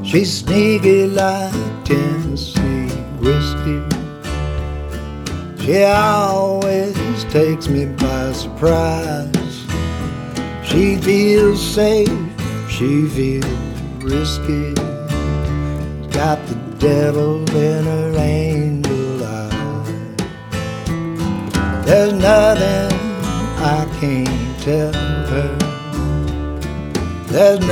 She's sneaky like Tennessee whiskey. She always takes me by surprise. She feels safe, she feels risky. Got the devil in her angel eye. There's nothing I can't tell her. There's